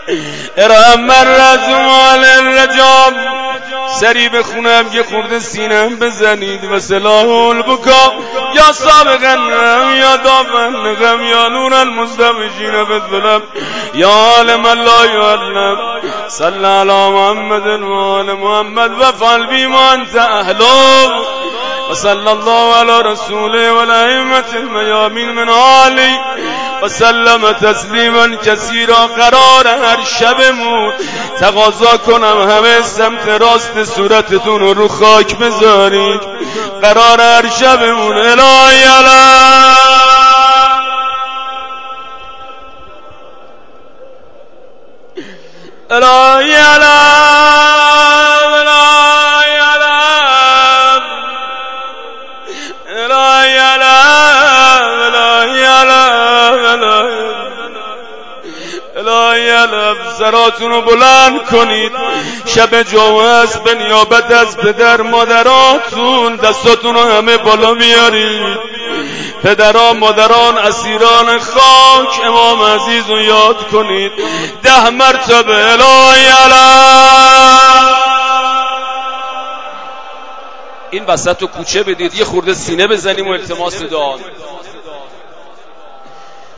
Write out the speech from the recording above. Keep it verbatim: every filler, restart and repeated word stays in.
ارحم مرت مال الرجال. سری بخونم یه خورده سینم بزنید و سلاح البکا یا سابقا یا دافن یا نور المستبشین بالظلم یا عالم لا یعلم صلی علی محمد و آل محمد و فعل بما انت اهله و صلی الله علی رسوله و الائمة المیامین من آله و سلم تسلیما کثیرا. قرار هر شبمون تقاضا کنم همه سمت راست صورتتون رو رو خاک بذارید. قرار هر شبمون الهی علم الهی علم الهی علم الهی علم الهی علم الهی علم. سراتون رو بلند کنید. شب جمعه است به نیابت از پدر مادراتون دستاتون رو همه بالا میارید. پدران مادران اسیران خاک امام عزیز رو یاد کنید ده مرتبه الهی علم. این وسط رو کوچه بدید یه خورده سینه بزنیم و التماس دعا.